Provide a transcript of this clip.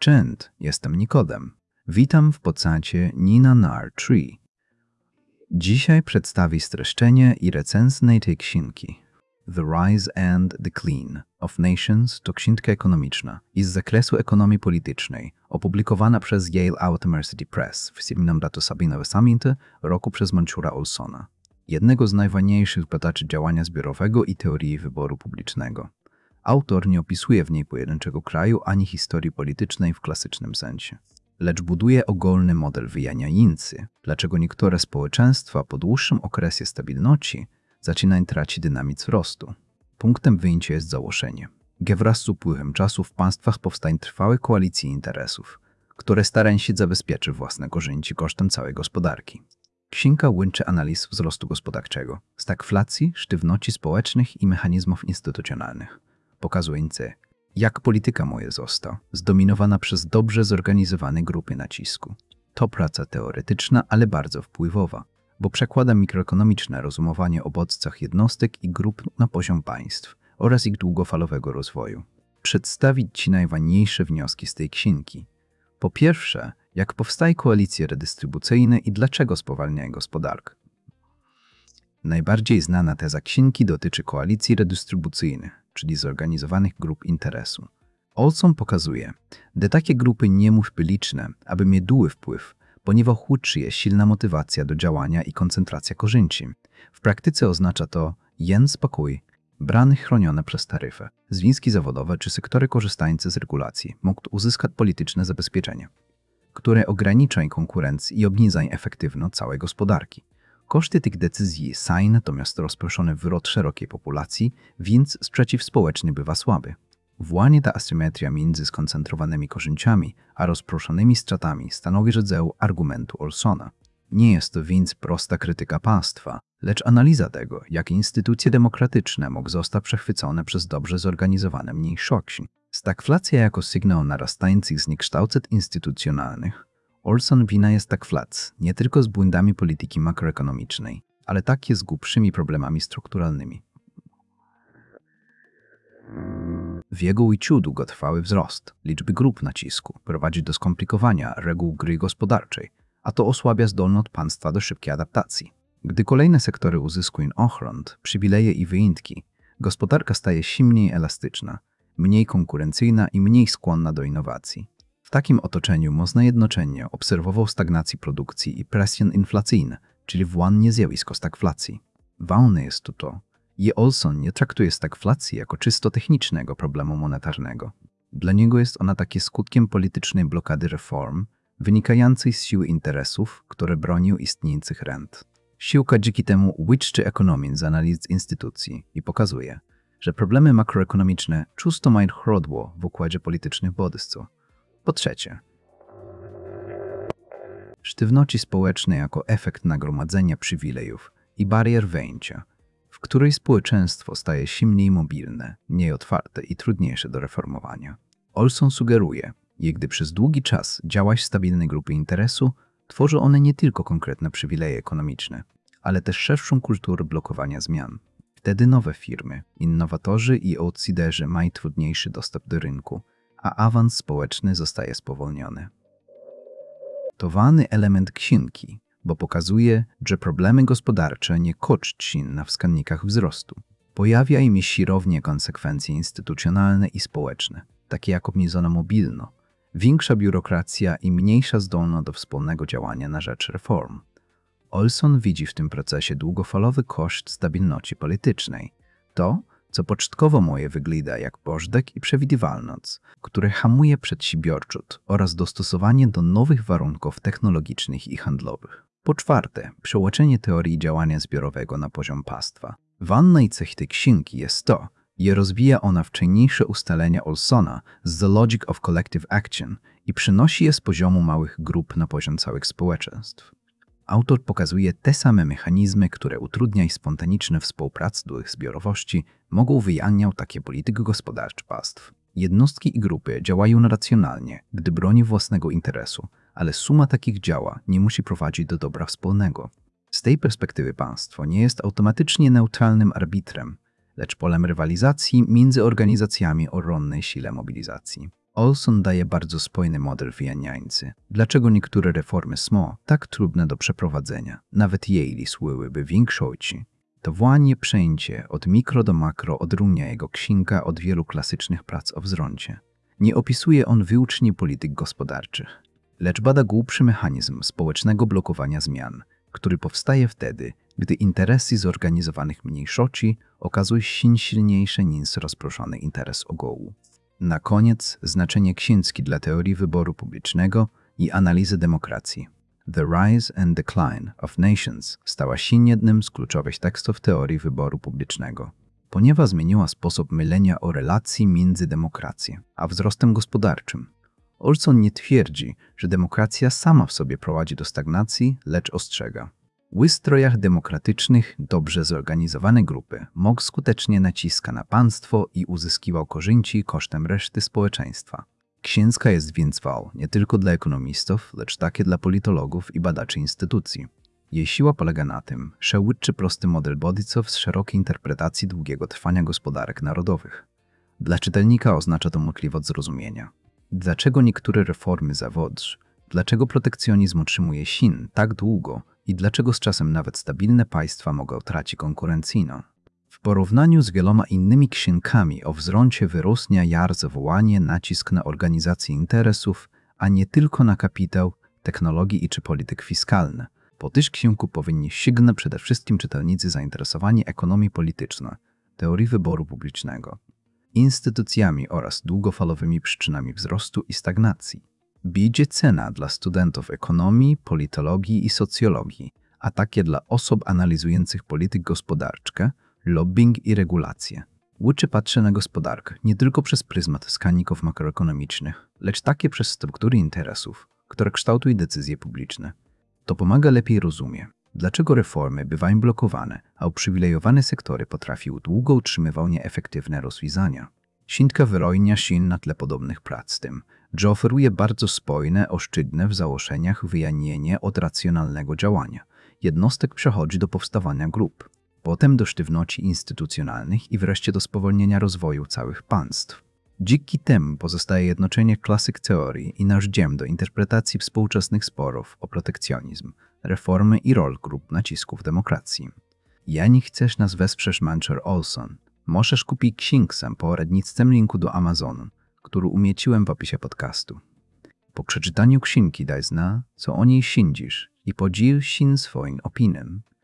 Cześć, jestem Nikodem. Witam w podcaście Nina Nar 3. Dzisiaj przedstawię streszczenie i recenzję tej książki. The Rise and Decline of Nations to książka ekonomiczna i z zakresu ekonomii politycznej, opublikowana przez Yale University Press w 1778 roku przez Mansoura Olsona, jednego z najważniejszych badaczy działania zbiorowego i teorii wyboru publicznego. Autor nie opisuje w niej pojedynczego kraju ani historii politycznej w klasycznym sensie, lecz buduje ogólny model wyjaśniający, dlaczego niektóre społeczeństwa po dłuższym okresie stabilności zaczynają tracić dynamizm wzrostu. Punktem wyjścia jest założenie, że wraz z upływem czasu w państwach powstają trwałe koalicje interesów, które starają się zabezpieczyć własne korzyści kosztem całej gospodarki. Księga łączy analiz wzrostu gospodarczego, stagflacji, sztywności społecznych i mechanizmów instytucjonalnych, pokazujące, jak polityka moja została zdominowana przez dobrze zorganizowane grupy nacisku. To praca teoretyczna, ale bardzo wpływowa, bo przekłada mikroekonomiczne rozumowanie o bodźcach jednostek i grup na poziom państw oraz ich długofalowego rozwoju. Przedstawić Ci najważniejsze wnioski z tej księgi. Po pierwsze, jak powstają koalicje redystrybucyjne i dlaczego spowalniają gospodarkę. Najbardziej znana teza księgi dotyczy koalicji redystrybucyjnych, czyli zorganizowanych grup interesu. Olson pokazuje, że takie grupy nie muszą być liczne, aby miały wpływ, ponieważ łączy je silna motywacja do działania i koncentracja korzyści. W praktyce oznacza to spokój, brany chronione przez taryfę, związki zawodowe czy sektory korzystające z regulacji mogą uzyskać polityczne zabezpieczenie, które ograniczają konkurencję i obniżają efektywność całej gospodarki. Koszty tych decyzji są natomiast rozproszone wśród szerokiej populacji, więc sprzeciw społeczny bywa słaby. Właśnie ta asymetria między skoncentrowanymi korzyściami a rozproszonymi stratami stanowi rodzaj argumentu Olsona. Nie jest to więc prosta krytyka państwa, lecz analiza tego, jak instytucje demokratyczne mogą zostać przechwycone przez dobrze zorganizowane mniejszości. Stagflacja jako sygnał narastających zniekształceń instytucjonalnych. Olson wina jest stagflacji nie tylko z błędami polityki makroekonomicznej, ale także z głębszymi problemami strukturalnymi. W jego ujściu długotrwały wzrost liczby grup nacisku prowadzi do skomplikowania reguł gry gospodarczej, a to osłabia zdolność państwa do szybkiej adaptacji. Gdy kolejne sektory uzyskują ochronę, przywileje i wyjątki, gospodarka staje się mniej elastyczna, mniej konkurencyjna i mniej skłonna do innowacji. W takim otoczeniu można jednocześnie obserwować stagnację produkcji i presję inflacyjną, czyli właśnie zjawisko stagflacji. Ważne jest tu to, że Olson nie traktuje stagflacji jako czysto technicznego problemu monetarnego. Dla niego jest ona takie skutkiem politycznej blokady reform, wynikającej z siły interesów, które bronią istniejących rent. Siłka dzięki temu łączy ekonomię z analiz instytucji i pokazuje, że problemy makroekonomiczne często mają źródło w układzie politycznych bodźców. Po trzecie, sztywności społecznej jako efekt nagromadzenia przywilejów i barier wejścia, w której społeczeństwo staje się mniej mobilne, mniej otwarte i trudniejsze do reformowania. Olson sugeruje, że gdy przez długi czas działają stabilne grupy interesu, tworzą one nie tylko konkretne przywileje ekonomiczne, ale też szerszą kulturę blokowania zmian. Wtedy nowe firmy, innowatorzy i outsiderzy mają trudniejszy dostęp do rynku, a awans społeczny zostaje spowolniony. To ważny element księgi, bo pokazuje, że problemy gospodarcze nie kończą się na wskaźnikach wzrostu. Pojawiają się również konsekwencje instytucjonalne i społeczne, takie jak obniżona mobilność, większa biurokracja i mniejsza zdolność do wspólnego działania na rzecz reform. Olson widzi w tym procesie długofalowy koszt stabilności politycznej. To, co początkowo moje wygląda jak pożytek i przewidywalność, które hamuje przedsiębiorczość oraz dostosowanie do nowych warunków technologicznych i handlowych. Po czwarte, przełożenie teorii działania zbiorowego na poziom państwa. Ważną cechą tej księgi jest to, że rozwija ona wcześniejsze ustalenia Olsona z The Logic of Collective Action i przynosi je z poziomu małych grup na poziom całych społeczeństw. Autor pokazuje te same mechanizmy, które utrudniają spontaniczne współpracę duch zbiorowości, mogą wyjaśniać takie polityki gospodarcze państw. Jednostki i grupy działają racjonalnie, gdy broni własnego interesu, ale suma takich działań nie musi prowadzić do dobra wspólnego. Z tej perspektywy państwo nie jest automatycznie neutralnym arbitrem, lecz polem rywalizacji między organizacjami o ronnej sile mobilizacji. Olson daje bardzo spójny model wyjaśniający, dlaczego niektóre reformy są tak trudne do przeprowadzenia, nawet jeśli służyłyby większości. To właśnie przejęcie od mikro do makro odróżnia jego księga od wielu klasycznych prac o wzroście. Nie opisuje on wyłącznie polityk gospodarczych, lecz bada głębszy mechanizm społecznego blokowania zmian, który powstaje wtedy, gdy interesy zorganizowanych mniejszości okazują się silniejsze niż rozproszony interes ogółu. Na koniec znaczenie księgi dla teorii wyboru publicznego i analizy demokracji. The Rise and Decline of Nations stała się jednym z kluczowych tekstów teorii wyboru publicznego, ponieważ zmieniła sposób myślenia o relacji między demokracją a wzrostem gospodarczym. Olson nie twierdzi, że demokracja sama w sobie prowadzi do stagnacji, lecz ostrzega. W ustrojach demokratycznych dobrze zorganizowane grupy mogą skutecznie naciskać na państwo i uzyskiwał korzyści kosztem reszty społeczeństwa. Księga jest więc wał nie tylko dla ekonomistów, lecz także dla politologów i badaczy instytucji. Jej siła polega na tym, że łączy prosty model bodźców z szerokiej interpretacji długiego trwania gospodarek narodowych. Dla czytelnika oznacza to możliwość zrozumienia. Dlaczego niektóre reformy zawodzą? Dlaczego protekcjonizm utrzymuje się tak długo i dlaczego z czasem nawet stabilne państwa mogą tracić konkurencyjną? W porównaniu z wieloma innymi księgami o wzroście wyrośnie zawołanie nacisk na organizację interesów, a nie tylko na kapitał, technologię czy polityk fiskalny. Po tych księgu powinni sięgnąć przede wszystkim czytelnicy zainteresowani ekonomią polityczną, teorii wyboru publicznego, instytucjami oraz długofalowymi przyczynami wzrostu i stagnacji. Będzie cena dla studentów ekonomii, politologii i socjologii, a takie dla osób analizujących politykę gospodarczą, lobbying i regulacje. Uczy patrzy na gospodarkę nie tylko przez pryzmat wskaźników makroekonomicznych, lecz takie przez struktury interesów, które kształtują decyzje publiczne. To pomaga lepiej rozumieć, dlaczego reformy bywają blokowane, a uprzywilejowane sektory potrafiły długo utrzymywać nieefektywne rozwiązania. Księga wyróżnia się na tle podobnych prac z tym, że oferuje bardzo spójne, oszczędne w założeniach wyjaśnienie od racjonalnego działania. Jednostek przechodzi do powstawania grup, potem do sztywności instytucjonalnych i wreszcie do spowolnienia rozwoju całych państw. Dzięki temu pozostaje jednoczenie klasyk teorii i nasz dziem do interpretacji współczesnych sporów o protekcjonizm, reformy i rol grup nacisków demokracji. Jeśli chcesz nas wesprzeć Mancher Olson, możesz kupić księgę poradnictwem linku do Amazonu, który umieściłem w opisie podcastu. Po przeczytaniu księgi daj zna, co o niej sądzisz i podziel się swoim opinią.